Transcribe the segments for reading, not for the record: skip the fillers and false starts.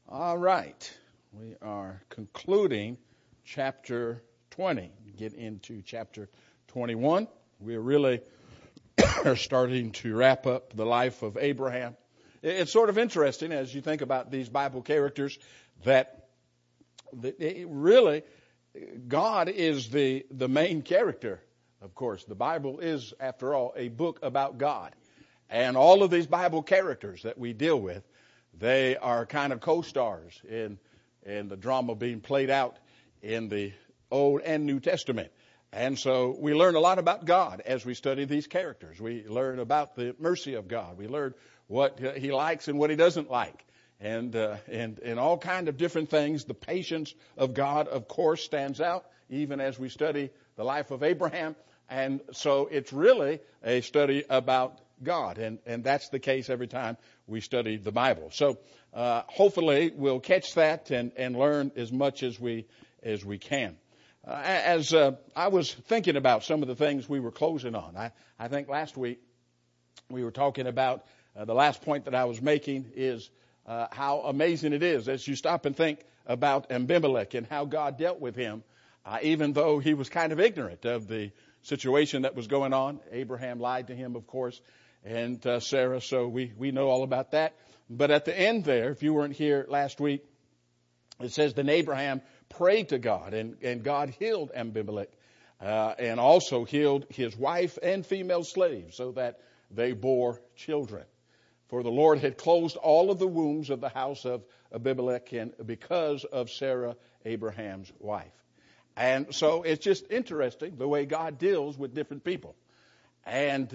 All right. We are concluding chapter 20. Get into chapter 21. We're really starting to wrap up the life of Abraham. It's sort of interesting as you think about these Bible characters that really God is the main character. Of course, the Bible is, after all, a book about God. And all of these Bible characters that we deal with, they are kind of co-stars in the drama being played out in the Old and New Testament. And so we learn a lot about God as we study these characters. We learn about the mercy of God. We learn what He likes and what He doesn't like. And all kind of different things. The patience of God, of course, stands out even as we study the life of Abraham. And so it's really a study about God. And that's the case every time we study the Bible. So hopefully we'll catch that and learn as much as we can. As I was thinking about some of the things we were closing on, I think last week we were talking about the last point that I was making is how amazing it is as you stop and think about Abimelech and how God dealt with him, even though he was kind of ignorant of the situation that was going on. Abraham lied to him, of course, and Sarah, so we know all about that. But at the end there, if you weren't here last week, it says, then Abraham prayed to God, and God healed Abimelech, and also healed his wife and female slaves, so that they bore children. For the Lord had closed all of the wombs of the house of Abimelech, and because of Sarah, Abraham's wife. And so it's just interesting the way God deals with different people. And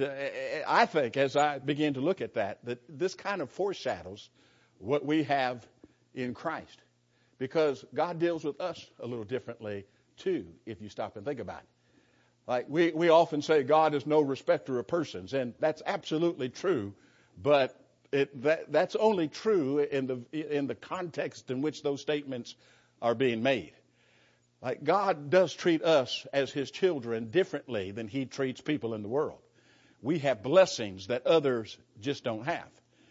I think as I begin to look at that this kind of foreshadows what we have in Christ. Because God deals with us a little differently too, if you stop and think about it. Like we often say God is no respecter of persons, and that's absolutely true, but that's only true in the context in which those statements are being made. Like God does treat us as His children differently than He treats people in the world. We have blessings that others just don't have.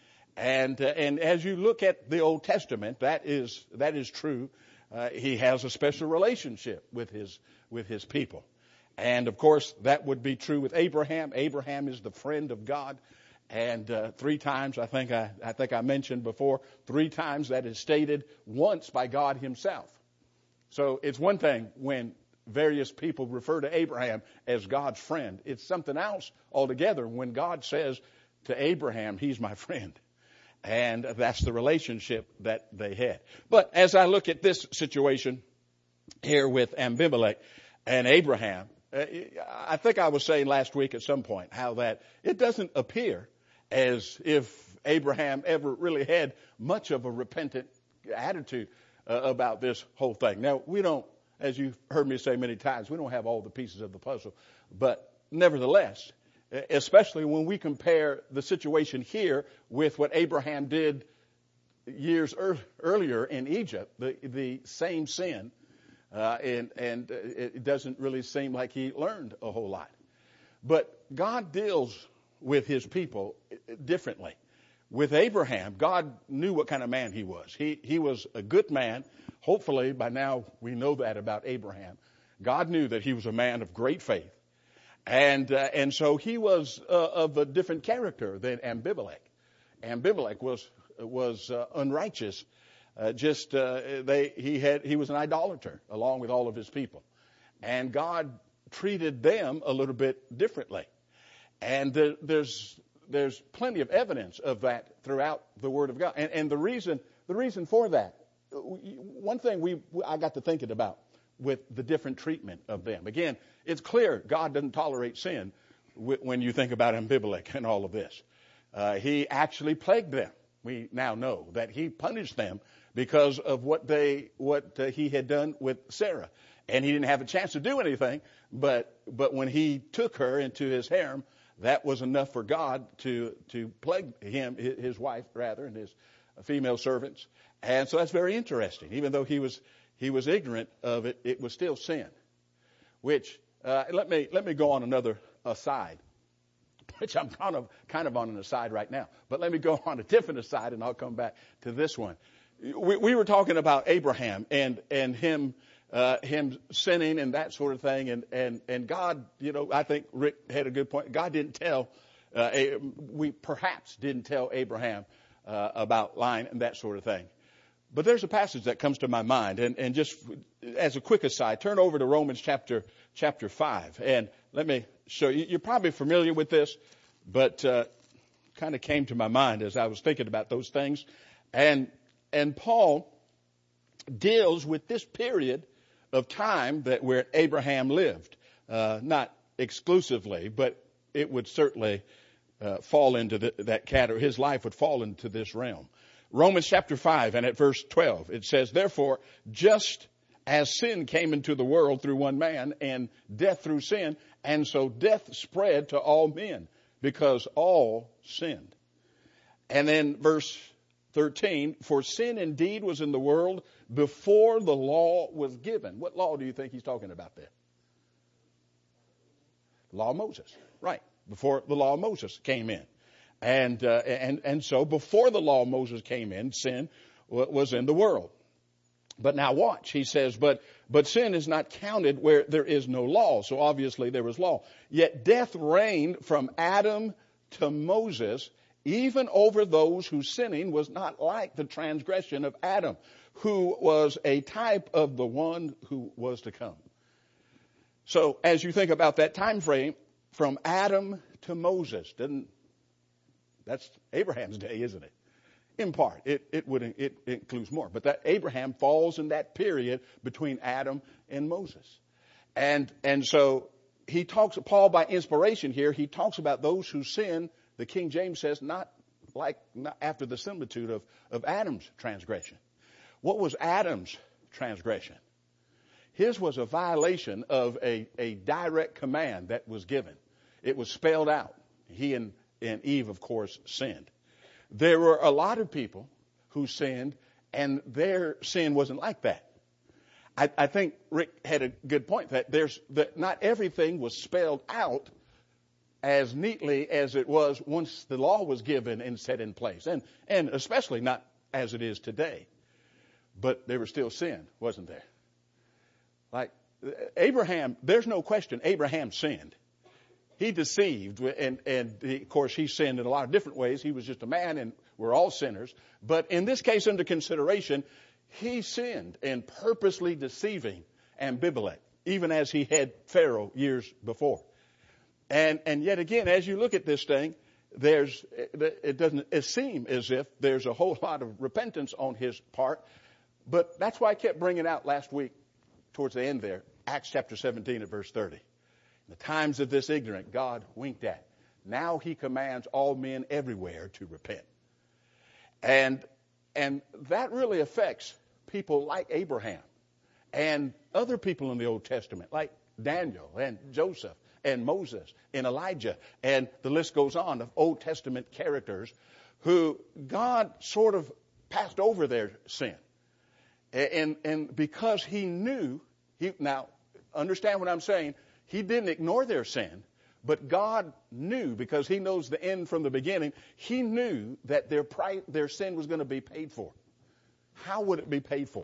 And as you look at the Old Testament, that is true. He has a special relationship with his people. And of course, that would be true with Abraham. Abraham is the friend of God. And 3 times, I think I mentioned before, 3 times that is stated, once by God Himself. So it's one thing when various people refer to Abraham as God's friend. It's something else altogether when God says to Abraham, he's my friend. And that's the relationship that they had. But as I look at this situation here with Abimelech and Abraham, I think I was saying last week at some point how that it doesn't appear as if Abraham ever really had much of a repentant attitude about this whole thing. Now, we don't, as you've heard me say many times, we don't have all the pieces of the puzzle. But nevertheless, especially when we compare the situation here with what Abraham did years earlier in Egypt, the same sin, and it doesn't really seem like he learned a whole lot. But God deals with His people differently. With Abraham, God knew what kind of man he was. He was a good man. Hopefully, by now, we know that about Abraham. God knew that he was a man of great faith. And so he was of a different character than Abimelech. Abimelech was unrighteous. He was an idolater along with all of his people. And God treated them a little bit differently. And there's plenty of evidence of that throughout the Word of God. And the reason for that, one thing I got to thinking about with the different treatment of them. Again, it's clear God doesn't tolerate sin when you think about Abimelech and all of this. He actually plagued them. We now know that He punished them because of what He had done with Sarah. And He didn't have a chance to do anything, but when He took her into His harem, that was enough for God to plague his wife rather, and his female servants. And so that's very interesting. Even though he was ignorant of it, it was still sin. Which let me go on another aside, which I'm kind of on an aside right now. But let me go on a different aside, and I'll come back to this one. we were talking about Abraham and him sinning and that sort of thing, and God, I think Rick had a good point. God didn't tell, we perhaps didn't tell Abraham about lying and that sort of thing. But there's a passage that comes to my mind, and just as a quick aside, turn over to Romans chapter 5, and let me show you. You're probably familiar with this, but kind of came to my mind as I was thinking about those things, and Paul deals with this period of time that where Abraham lived, not exclusively, but it would certainly fall into that category. His life would fall into this realm. Romans chapter 5 and at verse 12, it says, therefore, just as sin came into the world through one man and death through sin, and so death spread to all men because all sinned. And then verse 13, for sin indeed was in the world before the law was given. What law do you think he's talking about there? Law of Moses. Right. Before the law of Moses came in. And so before the law of Moses came in, sin was in the world. But now watch, he says, but sin is not counted where there is no law. So obviously there was law. Yet death reigned from Adam to Moses, even over those whose sinning was not like the transgression of Adam, who was a type of the one who was to come. So as you think about that time frame, from Adam to Moses, that's Abraham's day, isn't it? In part, it includes more, but that Abraham falls in that period between Adam and Moses, and so he talks. Paul, by inspiration here, he talks about those who sin. The King James says not after the similitude of Adam's transgression. What was Adam's transgression? His was a violation of a direct command that was given. It was spelled out. He and Eve, of course, sinned. There were a lot of people who sinned, and their sin wasn't like that. I think Rick had a good point that not everything was spelled out as neatly as it was once the law was given and set in place, and especially not as it is today. But there was still sin, wasn't there? Like Abraham, there's no question Abraham sinned. He deceived, and of course he sinned in a lot of different ways. He was just a man, and we're all sinners. But in this case, under consideration, he sinned in purposely deceiving Abimelech, even as he had Pharaoh years before. And yet again, as you look at this thing, it doesn't seem as if there's a whole lot of repentance on his part. But that's why I kept bringing out last week, towards the end there, Acts chapter 17 at verse 30. The times of this ignorant God winked at. Now he commands all men everywhere to repent. And that really affects people like Abraham and other people in the Old Testament, like Daniel and Joseph and Moses and Elijah, and the list goes on of Old Testament characters who God sort of passed over their sin. And because he knew, now understand what I'm saying, he didn't ignore their sin, but God knew, because he knows the end from the beginning, he knew that their sin was going to be paid for. How would it be paid for?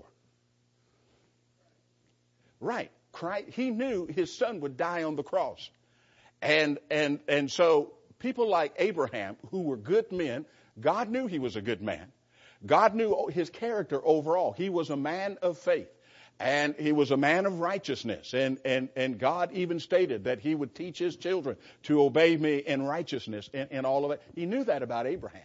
Right. He knew his son would die on the cross. And so people like Abraham, who were good men, God knew he was a good man. God knew his character overall. He was a man of faith. And he was a man of righteousness. And God even stated that he would teach his children to obey me in righteousness and all of it. He knew that about Abraham.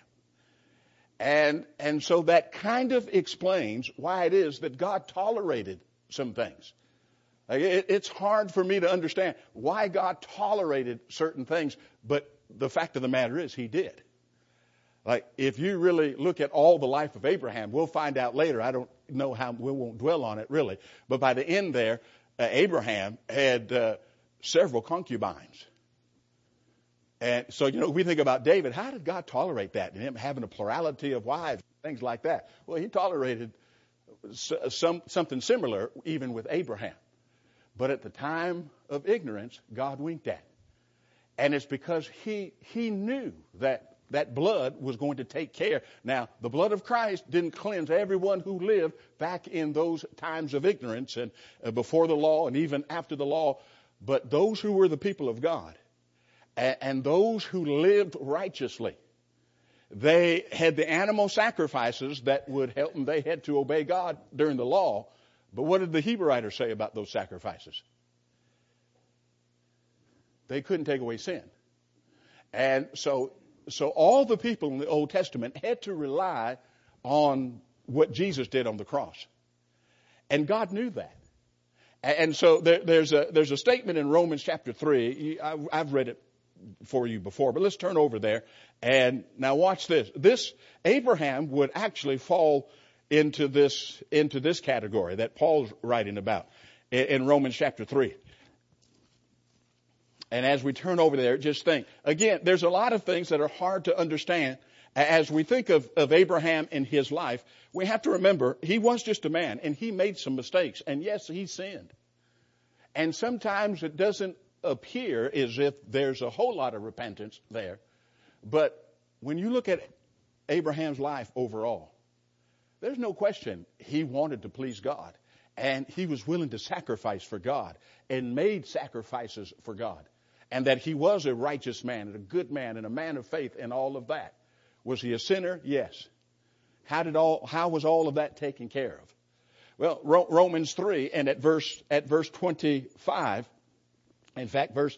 And so that kind of explains why it is that God tolerated some things. It's hard for me to understand why God tolerated certain things, but the fact of the matter is he did. Like, if you really look at all the life of Abraham, we'll find out later. I don't know how, we won't dwell on it really. But by the end there, Abraham had several concubines. And so, we think about David. How did God tolerate that? And him having a plurality of wives, things like that. Well, he tolerated something similar even with Abraham. But at the time of ignorance, God winked at. And it's because he knew that that blood was going to take care. Now, the blood of Christ didn't cleanse everyone who lived back in those times of ignorance and before the law and even after the law, but those who were the people of God and those who lived righteously. They had the animal sacrifices that would help them. They had to obey God during the law. But what did the Hebrew writer say about those sacrifices? They couldn't take away sin. And so all the people in the Old Testament had to rely on what Jesus did on the cross. And God knew that. And so there's a statement in Romans chapter 3. I've read it for you before, but let's turn over there. And now watch this. This Abraham would actually fall into this category that Paul's writing about in Romans chapter 3. And as we turn over there, just think. Again, there's a lot of things that are hard to understand. As we think of Abraham in his life, we have to remember he was just a man and he made some mistakes. And yes, he sinned. And sometimes it doesn't appear as if there's a whole lot of repentance there. But when you look at Abraham's life overall, there's no question he wanted to please God. And he was willing to sacrifice for God and made sacrifices for God. And that he was a righteous man and a good man and a man of faith and all of that. Was he a sinner? Yes. How was all of that taken care of? Well, Romans 3 and at verse 25, in fact, verse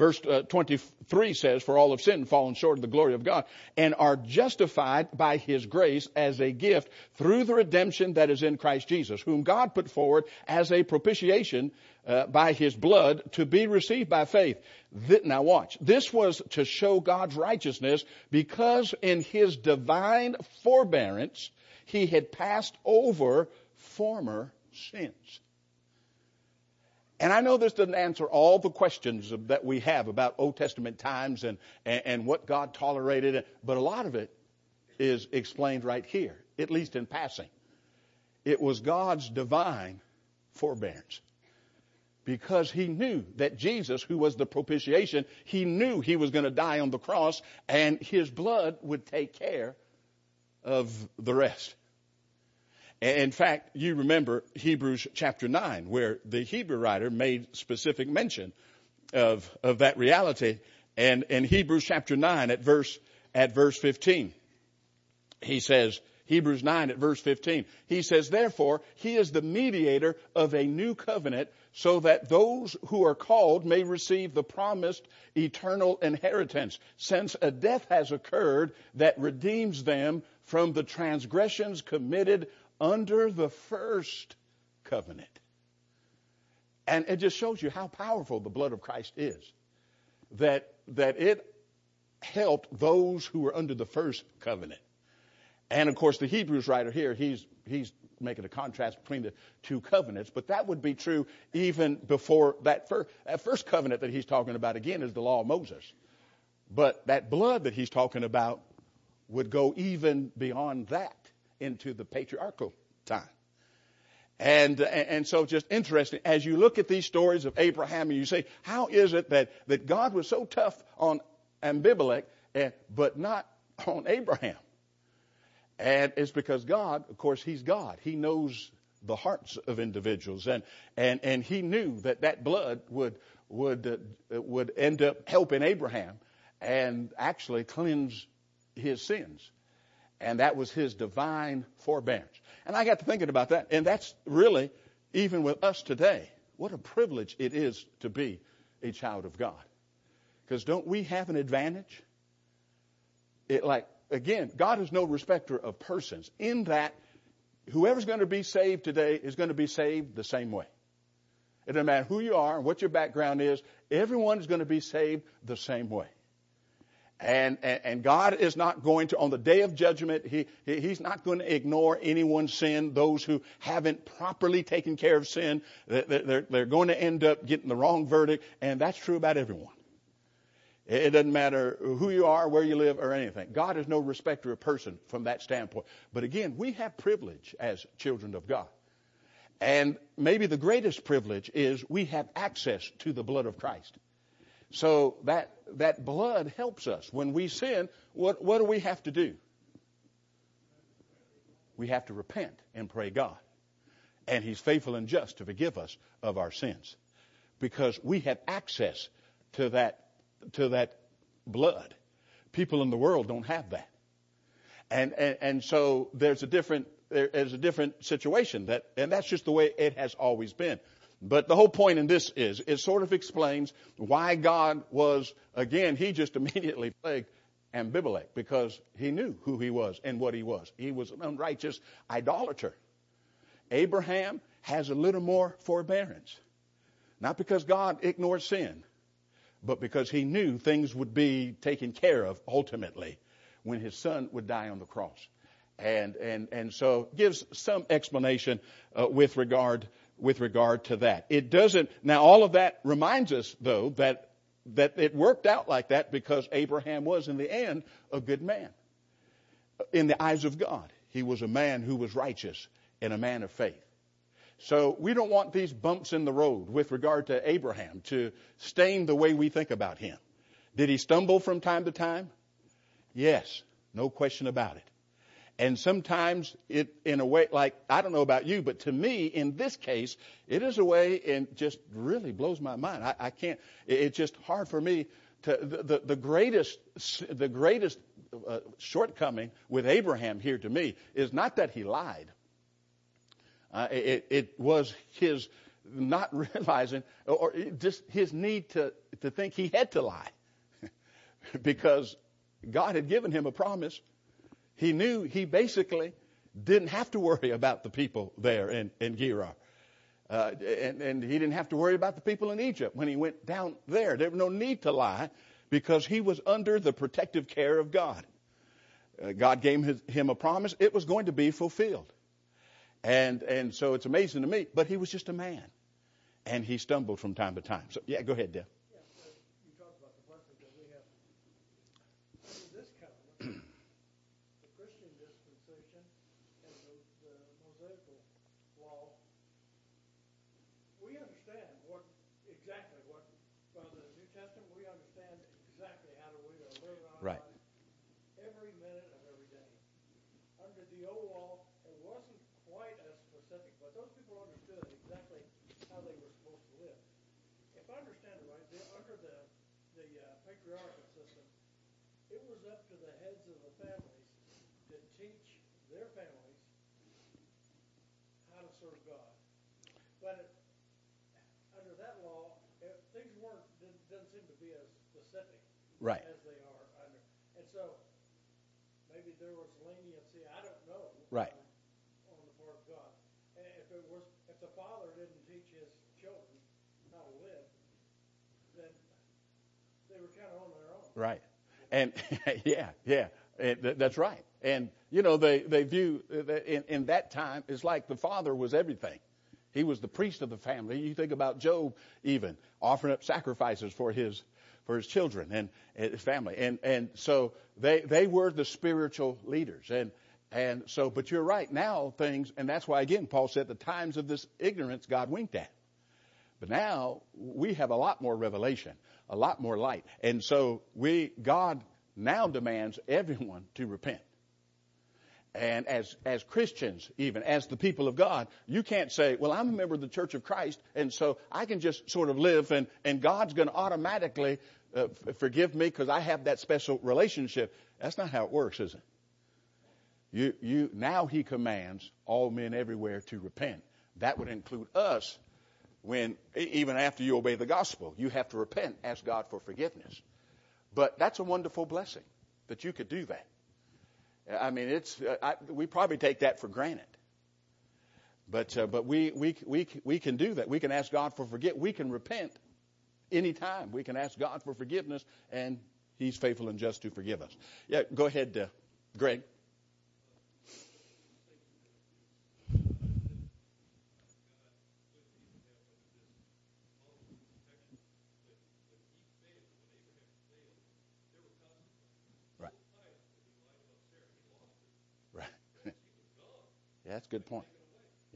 23 says, "For all have sinned and fallen short of the glory of God, and are justified by his grace as a gift through the redemption that is in Christ Jesus, whom God put forward as a propitiation by his blood to be received by faith." Now watch. This was to show God's righteousness because in his divine forbearance, he had passed over former sins. And I know this doesn't answer all the questions that we have about Old Testament times and what God tolerated, but a lot of it is explained right here, at least in passing. It was God's divine forbearance. Because he knew that Jesus, who was the propitiation, he knew he was going to die on the cross and his blood would take care of the rest. In fact, you remember Hebrews chapter 9, where the Hebrew writer made specific mention of that reality. And in Hebrews chapter 9 at verse 15, he says, Hebrews 9 at verse 15, he says, "Therefore, he is the mediator of a new covenant, so that those who are called may receive the promised eternal inheritance, since a death has occurred that redeems them from the transgressions committed under the first covenant." And it just shows you how powerful the blood of Christ is. That it helped those who were under the first covenant. And of course, the Hebrews writer here, he's making a contrast between the two covenants, but that would be true even before that first covenant that he's talking about again is the law of Moses. But that blood that he's talking about would go even beyond that into the patriarchal time. And so just interesting, as you look at these stories of Abraham and you say, how is it that God was so tough on Abimelech but not on Abraham? And it's because God, of course, he's God. He knows the hearts of individuals. And he knew that blood would end up helping Abraham and actually cleanse his sins. And that was his divine forbearance. And I got to thinking about that. And that's really, even with us today, what a privilege it is to be a child of God. Because don't we have an advantage? Again, God is no respecter of persons, in that whoever's going to be saved today is going to be saved the same way. It doesn't matter who you are and what your background is. Everyone is going to be saved the same way. And God is not going to, on the day of judgment, He's not going to ignore anyone's sin. Those who haven't properly taken care of sin, they're going to end up getting the wrong verdict. And that's true about everyone. It doesn't matter who you are, where you live, or anything. God is no respecter of person from that standpoint. But again, we have privilege as children of God. And maybe the greatest privilege is we have access to the blood of Christ. So that blood helps us. When we sin, what do we have to do? We have to repent and pray God. And He's faithful and just to forgive us of our sins. Because we have access to that blood. People in the world don't have that. And so there's a different situation and that's just the way it has always been. But the whole point in this is, it sort of explains why God was, again, He just immediately plagued Abimelech because He knew who he was and what he was. He was an unrighteous idolater. Abraham has a little more forbearance. Not because God ignored sin, but because He knew things would be taken care of ultimately when His son would die on the cross. And so gives some explanation with regard to that. It doesn't. Now all of that reminds us though that it worked out like that because Abraham was in the end a good man. In the eyes of God, he was a man who was righteous and a man of faith. So we don't want these bumps in the road with regard to Abraham to stain the way we think about him. Did he stumble from time to time? Yes, no question about it. And sometimes it, in a way, like, I don't know about you, but to me, in this case, it is a way and just really blows my mind. I can't, it's just hard for me to, the greatest shortcoming with Abraham here to me is not that he lied. It was his not realizing, or just his need to think he had to lie. Because God had given him a promise. He knew he basically didn't have to worry about the people there in Gerar. And he didn't have to worry about the people in Egypt when he went down there. There was no need to lie because he was under the protective care of God. God gave him a promise. It was going to be fulfilled. And so it's amazing to me. But he was just a man. And he stumbled from time to time. So, yeah, go ahead, Deb. Right. Every minute of every day. Under the old law, it wasn't quite as specific, but those people understood exactly how they were supposed to live. If I understand it right, under the patriarchal system, it was up to the heads of the families to teach their families how to serve God. But under that law, things didn't seem to be as specific Right. as they are under. And so maybe there was leniency, I don't know, right. On the part of God. And if the father didn't teach his children how to live, then they were kind of on their own. Right. And yeah, that's right. And they view in that time it's like the father was everything. He was the priest of the family. You think about Job even offering up sacrifices for his children and his family. And so they were the spiritual leaders. And so, but you're right, now things, and that's why again, Paul said the times of this ignorance God winked at. But now we have a lot more revelation, a lot more light. And so God now demands everyone to repent. And as Christians, even as the people of God, you can't say, well, I'm a member of the Church of Christ, and so I can just sort of live, and God's going to automatically forgive me because I have that special relationship. That's not how it works, is it? Now He commands all men everywhere to repent. That would include us. When even after you obey the gospel, you have to repent, ask God for forgiveness. But that's a wonderful blessing that you could do that. I mean, we probably take that for granted. But we can do that. We can ask God for forgiveness. We can repent anytime. We can ask God for forgiveness, and He's faithful and just to forgive us. Yeah, go ahead, Greg. Yeah, that's a good point. Yeah.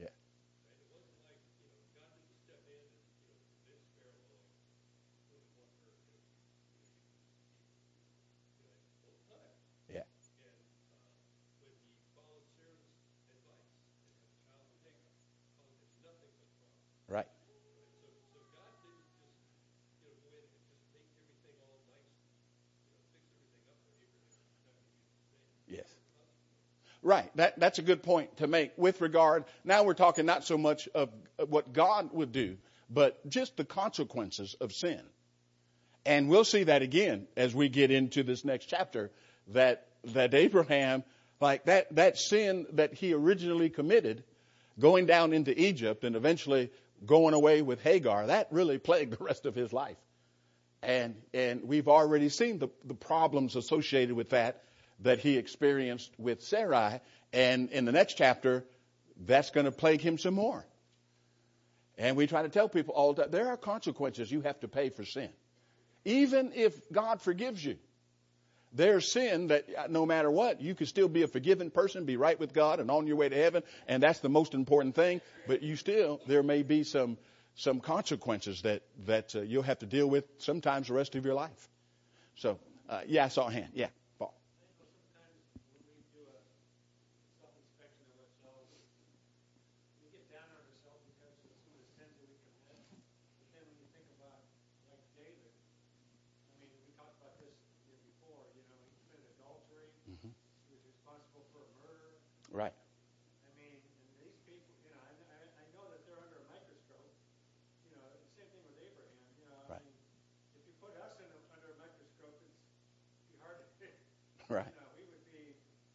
Right. That's a good point to make with regard. Now we're talking not so much of what God would do, but just the consequences of sin. And we'll see that again as we get into this next chapter, that Abraham, like that sin that he originally committed, going down into Egypt and eventually going away with Hagar, that really plagued the rest of his life. And we've already seen the problems associated with that he experienced with Sarai. And in the next chapter, that's going to plague him some more. And we try to tell people all the time, there are consequences you have to pay for sin. Even if God forgives you, there's sin that no matter what, you could still be a forgiven person, be right with God and on your way to heaven. And that's the most important thing. But there may be some consequences that you'll have to deal with sometimes the rest of your life. So, yeah, I saw a hand. Yeah, Paul. Sometimes when we do a self-inspection of ourselves, we get down on ourselves because of some of the sins that we commit. But then when you think about, like David, I mean, we talked about this before, he committed adultery. Mm-hmm. He was responsible for a murder. Right. I mean, and these people, I know that they're under a microscope. The same thing with Abraham. Right. I mean, if you put us under a microscope, it'd be hard to fit. Right. We would be,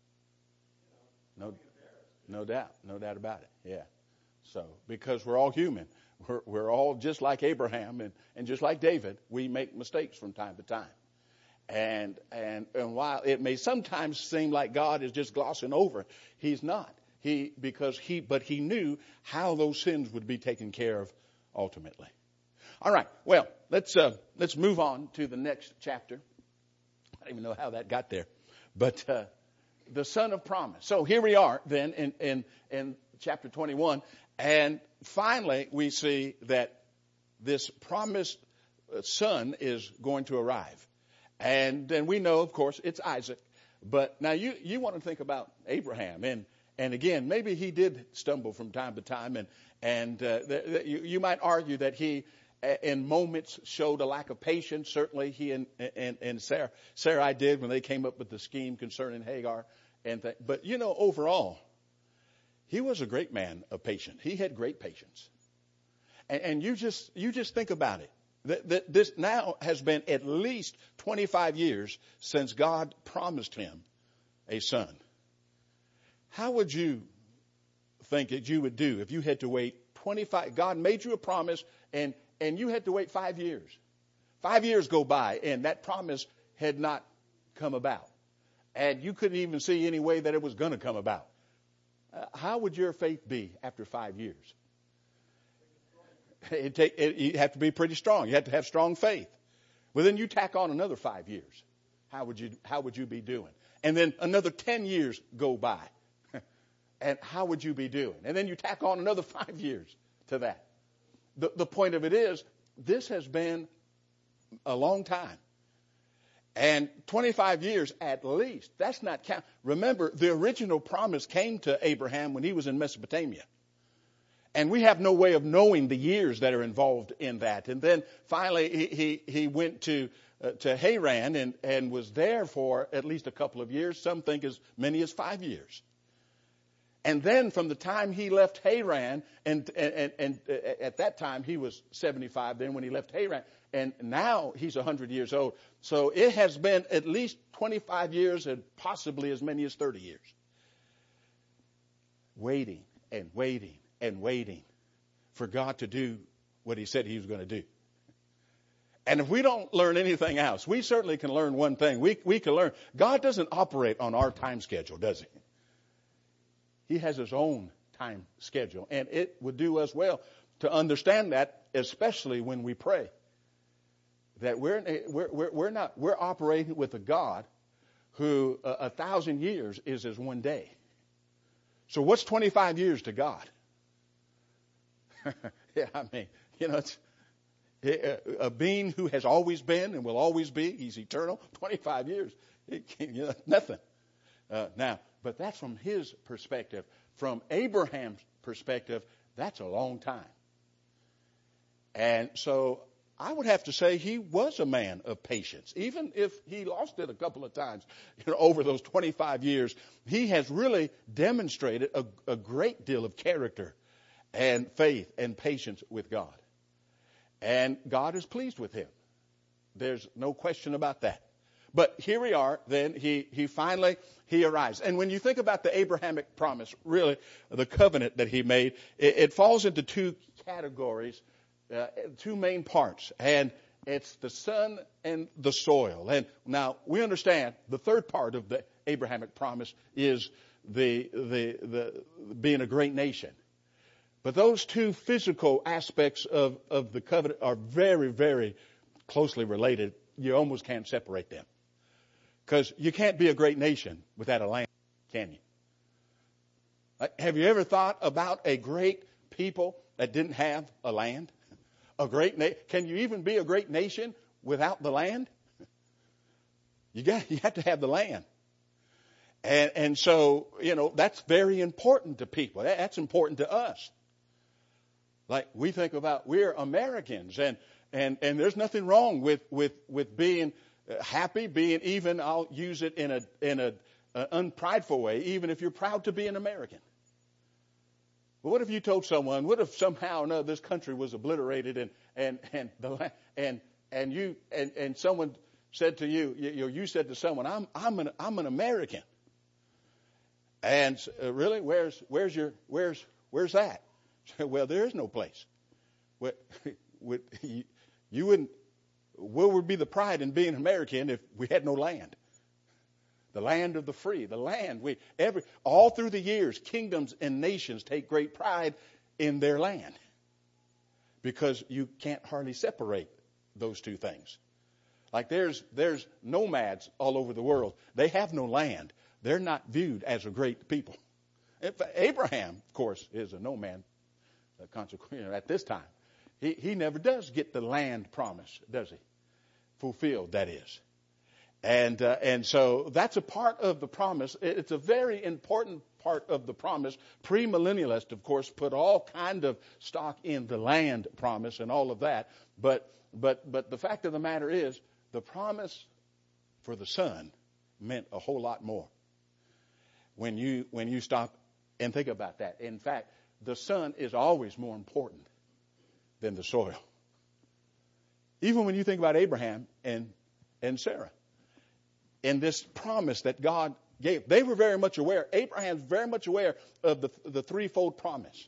embarrassed. No doubt about it. Yeah. So, because we're all human, we're all just like Abraham and just like David, we make mistakes from time to time. And while it may sometimes seem like God is just glossing over, He's not. But He knew how those sins would be taken care of ultimately. All right. Well, let's move on to the next chapter. I don't even know how that got there, but the son of promise. So here we are then in chapter 21, and finally we see that this promised son is going to arrive. And then we know, of course, it's Isaac. But now you want to think about Abraham. And again, maybe he did stumble from time to time. And you might argue that he, in moments, showed a lack of patience. Certainly he and Sarai did when they came up with the scheme concerning Hagar. But, overall, he was a great man of patience. He had great patience. And you just think about it. This now has been at least 25 years since God promised him a son. How would you think that you would do if you had to wait 25? God made you a promise and you had to wait 5 years. 5 years go by and that promise had not come about. And you couldn't even see any way that it was going to come about. How would your faith be after 5 years? You have to be pretty strong. You have to have strong faith. Well, then you tack on another 5 years. How would you be doing? And then another 10 years go by. And how would you be doing? And then you tack on another 5 years to that. The point of it is, this has been a long time. And 25 years at least. That's not count. Remember, the original promise came to Abraham when he was in Mesopotamia. And we have no way of knowing the years that are involved in that. And then finally he went to Haran and was there for at least a couple of years. Some think as many as 5 years. And then from the time he left Haran, and at that time he was 75 then when he left Haran, and now he's 100 years old. So it has been at least 25 years and possibly as many as 30 years. Waiting and waiting and waiting for God to do what he said he was going to do. And if we don't learn anything else, we certainly can learn one thing. We can learn. God doesn't operate on our time schedule, does he? He has his own time schedule. And it would do us well to understand that, especially when we pray. That we're operating with a God who 1,000 years is as one day. So what's 25 years to God? Yeah, I mean, it's a being who has always been and will always be. He's eternal. 25 years, nothing. Now, but that's from his perspective. From Abraham's perspective, that's a long time. And so I would have to say he was a man of patience. Even if he lost it a couple of times, over those 25 years, he has really demonstrated a great deal of character and faith and patience with God. And God is pleased with him. There's no question about that. But here we are, then he finally arrives. And when you think about the Abrahamic promise, really, the covenant that he made, it falls into two categories, two main parts. And it's the son and the soil. And now we understand the third part of the Abrahamic promise is the being a great nation. But those two physical aspects of the covenant are very, very closely related. You almost can't separate them. Because you can't be a great nation without a land, can you? Have you ever thought about a great people that didn't have a land? Can you even be a great nation without the land? You have to have the land. And so, that's very important to people. That's important to us. Like we think about, we're Americans, and there's nothing wrong with being happy, being even, I'll use it in a unprideful way, even if you're proud to be an American. But what if you told someone, what if somehow or another this country was obliterated and someone said to you, you said to someone, I'm an American. And really, where's that? Well, there is no place. You wouldn't. Where would be the pride in being American if we had no land? The land of the free, the land all through the years, kingdoms and nations take great pride in their land because you can't hardly separate those two things. Like there's nomads all over the world. They have no land. They're not viewed as a great people. Abraham, of course, is a nomad. At this time, he never does get the land promise, does he? Fulfilled, that is. And so that's a part of the promise. It's a very important part of the promise. Premillennialists, of course, put all kind of stock in the land promise and all of that. But the fact of the matter is, the promise for the son meant a whole lot more. When you stop and think about that. In fact, the son is always more important than the soil. Even when you think about Abraham and Sarah. In this promise that God gave, they were very much aware. Abraham's very much aware of the threefold promise.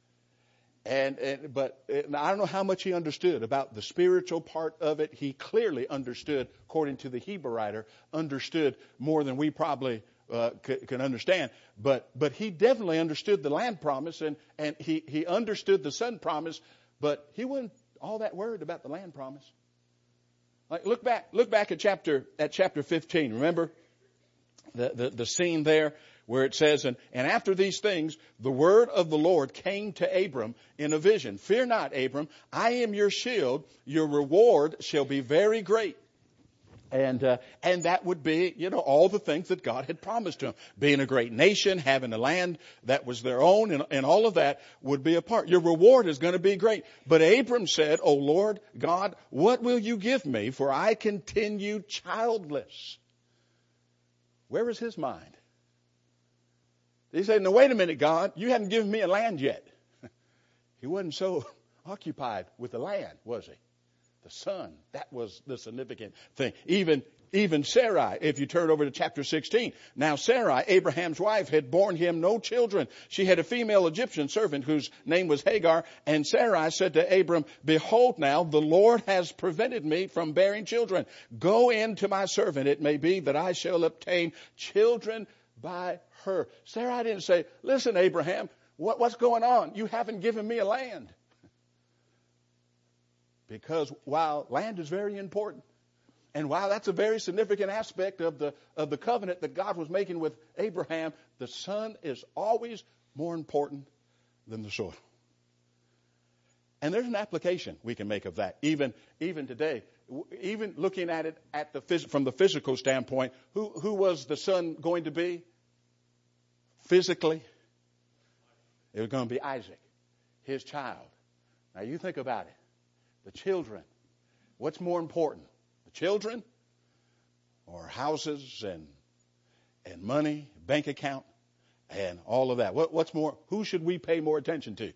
But I don't know how much he understood about the spiritual part of it. He clearly understood, according to the Hebrew writer, understood more than we probably can understand. But he definitely understood the land promise, and he understood the son promise, but he wasn't all that worried about the land promise. Like look back at chapter 15. Remember the scene there where it says, and after these things, the word of the Lord came to Abram in a vision. Fear not, Abram, I am your shield. Your reward shall be very great. And that would be, all the things that God had promised to him. Being a great nation, having a land that was their own, and all of that would be a part. Your reward is going to be great. But Abram said, O Lord God, what will you give me? For I continue childless. Where was his mind? He said, no, wait a minute, God, you haven't given me a land yet. He wasn't so occupied with the land, was he? The son, that was the significant thing. Even Sarai, if you turn over to chapter 16. Now Sarai, Abraham's wife, had borne him no children. She had a female Egyptian servant whose name was Hagar. And Sarai said to Abram, behold now, the Lord has prevented me from bearing children. Go in to my servant. It may be that I shall obtain children by her. Sarai didn't say, listen, Abraham, what's going on? You haven't given me a land. Because while land is very important, and while that's a very significant aspect of the covenant that God was making with Abraham, the son is always more important than the soil. And there's an application we can make of that, even today. Even looking at it from the physical standpoint, who was the son going to be physically? It was going to be Isaac, his child. Now you think about it. The children What's more important, the children or houses and money, bank account, and all of that? What's more? Who should we pay more attention to?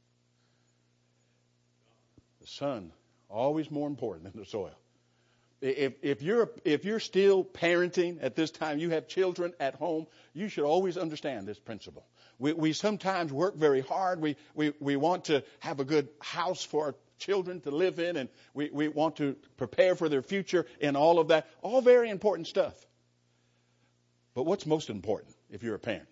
The son, always more important than the soil. If you're still parenting at this time, you have children at home, you should always understand this principle. We sometimes work very hard. We want to have a good house for our children to live in, and we want to prepare for their future and all of that. All very important stuff. But what's most important if you're a parent?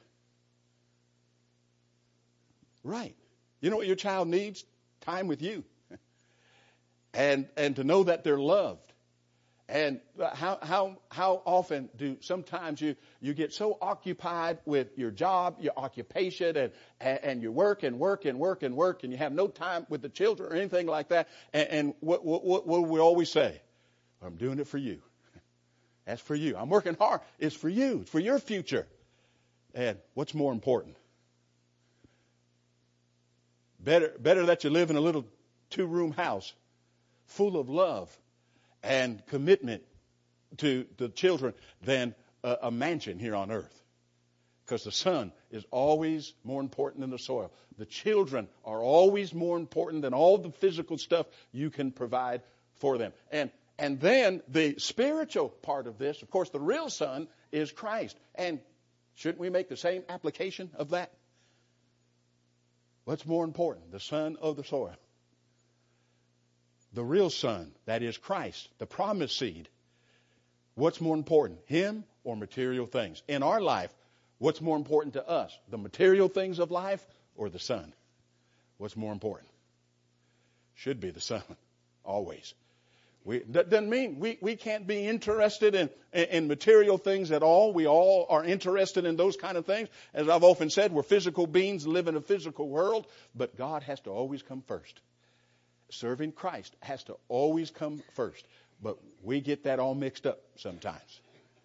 Right. You know what your child needs? Time with you. And to know that they're loved. And how often do sometimes you get so occupied with your job, your occupation, and you work and you have no time with the children or anything like that. And what we always say, I'm doing it for you. That's for you. I'm working hard. It's for you. It's for your future. And what's more important? Better that you live in a little 2-room house full of love and commitment to the children than a mansion here on earth. Because the son is always more important than the soil. The children are always more important than all the physical stuff you can provide for them. And then the spiritual part of this, of course, the real son is Christ. And shouldn't we make the same application of that? What's more important, the son or the soil? The real son, that is Christ, the promised seed. What's more important, him or material things? In our life, what's more important to us, the material things of life or the son? What's more important? Should be the son, always. That doesn't mean we can't be interested in material things at all. We all are interested in those kind of things. As I've often said, we're physical beings, live in a physical world, but God has to always come first. Serving Christ has to always come first. But we get that all mixed up sometimes.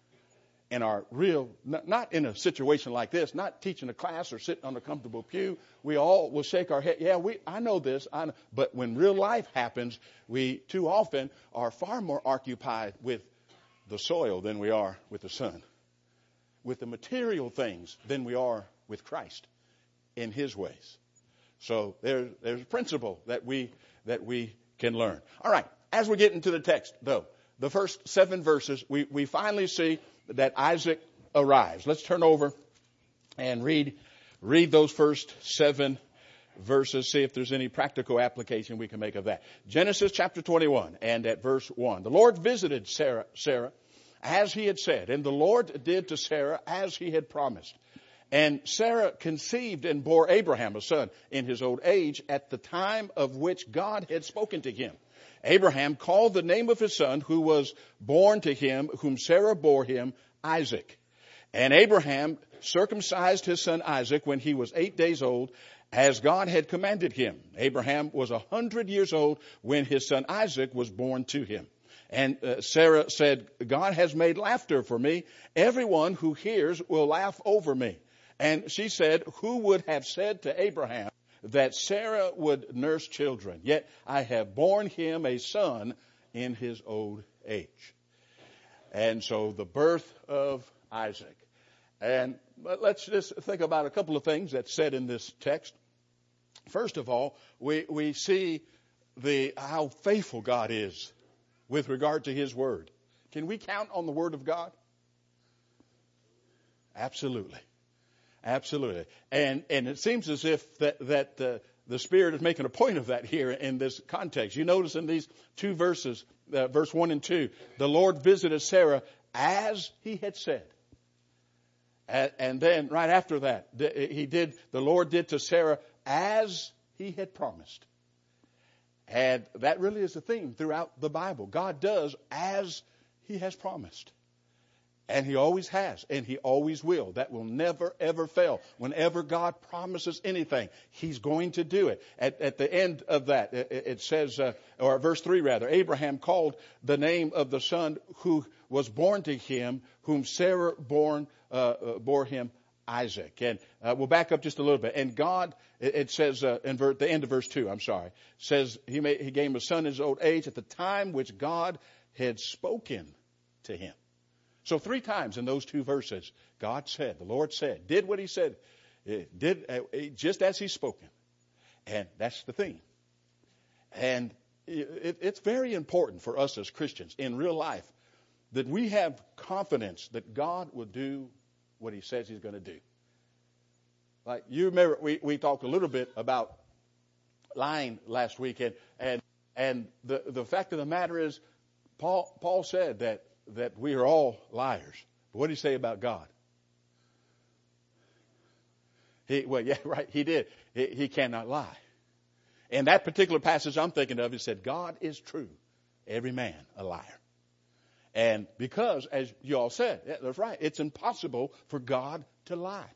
In our real, not in a situation like this, not teaching a class or sitting on a comfortable pew, we all will shake our head. Yeah, I know this. I know. But when real life happens, we too often are far more occupied with the soil than we are with the son. With the material things than we are with Christ in his ways. So there's a principle that we can learn. All right, as we get into the text, though, the first 7 verses, we finally see that Isaac arrives. Let's turn over and read those first 7 verses, see if there's any practical application we can make of that. Genesis chapter 21 and at verse 1. The Lord visited Sarah as he had said, and the Lord did to Sarah as he had promised. And Sarah conceived and bore Abraham a son in his old age at the time of which God had spoken to him. Abraham called the name of his son who was born to him, whom Sarah bore him, Isaac. And Abraham circumcised his son Isaac when he was 8 days old, as God had commanded him. Abraham was 100 years old when his son Isaac was born to him. And Sarah said, God has made laughter for me. Everyone who hears will laugh over me. And she said, who would have said to Abraham that Sarah would nurse children? Yet I have borne him a son in his old age. And so the birth of Isaac. And let's just think about a couple of things that's said in this text. First of all, we see how faithful God is with regard to his word. Can we count on the word of God? Absolutely. Absolutely. And it seems as if that the Spirit is making a point of that here in this context. You notice in these 2 verses, verse 1 and 2, the Lord visited Sarah as he had said. And then right after that, the Lord did to Sarah as he had promised. And that really is the theme throughout the Bible. God does as he has promised. And he always has, and he always will. That will never, ever fail. Whenever God promises anything, he's going to do it. At the end of that, it says, or verse 3 rather, Abraham called the name of the son who was born to him, whom Sarah bore him, Isaac. And we'll back up just a little bit. And God, It says in the end of verse 2, says he gave him a son in his old age at the time which God had spoken to him. So 3 times in those 2 verses, God said, the Lord said, did what he said, did just as he's spoken. And that's the thing. And it's very important for us as Christians in real life that we have confidence that God will do what he says he's going to do. Like you remember, we talked a little bit about lying last week, and the fact of the matter is, Paul said that we are all liars. But what did he say about God? He did. He cannot lie. And that particular passage I'm thinking of, it said, God is true, every man a liar. And because, as you all said, that's right, it's impossible for God to lie.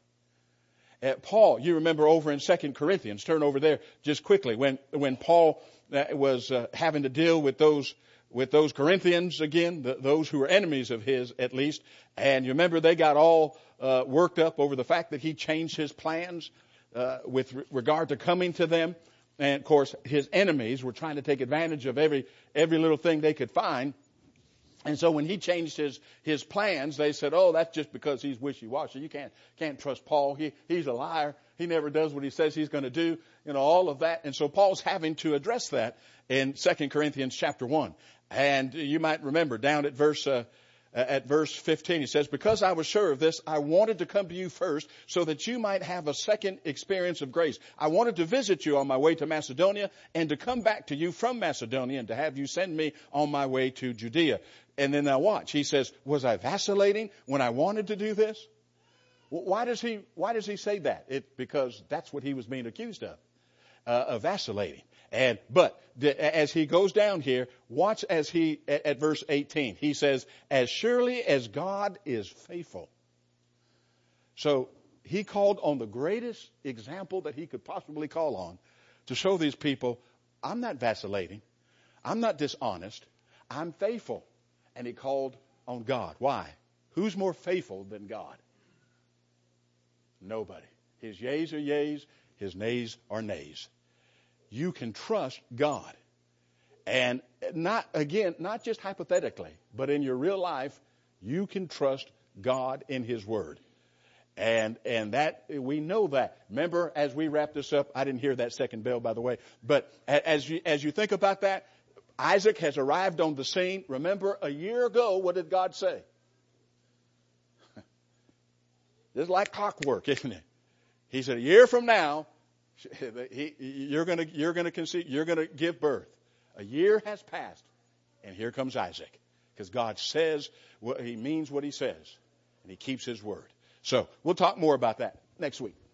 Paul, you remember over in 2 Corinthians, turn over there just quickly, when Paul was having to deal with those Corinthians again, those who were enemies of his at least, and you remember they got all worked up over the fact that he changed his plans with regard to coming to them. And of course, his enemies were trying to take advantage of every little thing they could find. And so when he changed his plans, they said, "Oh, that's just because he's wishy-washy. You can't trust Paul. He's a liar. He never does what he says he's going to do." You know, all of that. And so Paul's having to address that in 2 Corinthians chapter 1. And you might remember down at verse 15, he says, "Because I was sure of this, I wanted to come to you first so that you might have a second experience of grace. I wanted to visit you on my way to Macedonia and to come back to you from Macedonia and to have you send me on my way to Judea." And then now watch. He says, was I vacillating when I wanted to do this? Why does he say that? Because that's what he was being accused of vacillating. But as he goes down here, watch as at verse 18, he says, "As surely as God is faithful." So he called on the greatest example that he could possibly call on to show these people, I'm not vacillating. I'm not dishonest. I'm faithful. And he called on God. Why? Who's more faithful than God? Nobody. His yeas are yeas. His nays are nays. You can trust God. And not just hypothetically, but in your real life, you can trust God in his word. And that, we know that. Remember, as we wrap this up, I didn't hear that second bell, by the way, but as you think about that, Isaac has arrived on the scene. Remember, a year ago, what did God say? This is like clockwork, isn't it? He said, a year from now, you're going to conceive, you're going to give birth. A year has passed, and here comes Isaac, because God says he means what he says, and he keeps his word. So we'll talk more about that next week.